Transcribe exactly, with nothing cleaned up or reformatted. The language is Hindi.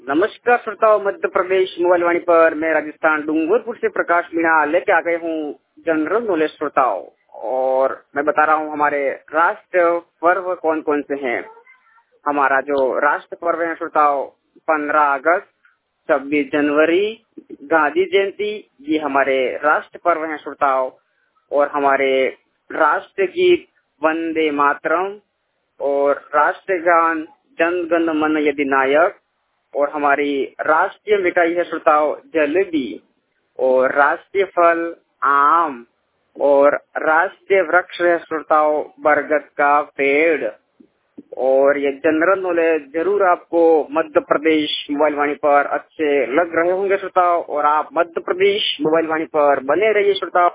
नमस्कार श्रोताओं, मध्य प्रदेश मोबाइल वाणी पर मैं राजस्थान डूंगरपुर से प्रकाश मीणा लेके आ गए हूँ जनरल नॉलेज श्रोताओं। और मैं बता रहा हूँ हमारे राष्ट्र पर्व कौन कौन से हैं। हमारा जो राष्ट्र पर्व है श्रोताओं, पंद्रह अगस्त, छब्बीस जनवरी, गांधी जयंती, ये हमारे राष्ट्र पर्व हैं श्रोताओं। और हमारे राष्ट्र गीत वंदे मातरम और राष्ट्रगान जन गण मन अधिनायक, और हमारी राष्ट्रीय मिठाई है श्रोताओं जलेबी, और राष्ट्रीय फल आम, और राष्ट्रीय वृक्ष है श्रोताओं बरगद का पेड़। और ये जनरल नॉलेज जरूर आपको मध्य प्रदेश मोबाइल वाणी पर अच्छे लग रहे होंगे श्रोताओं, और आप मध्य प्रदेश मोबाइल वाणी पर बने रहिए श्रोताओं।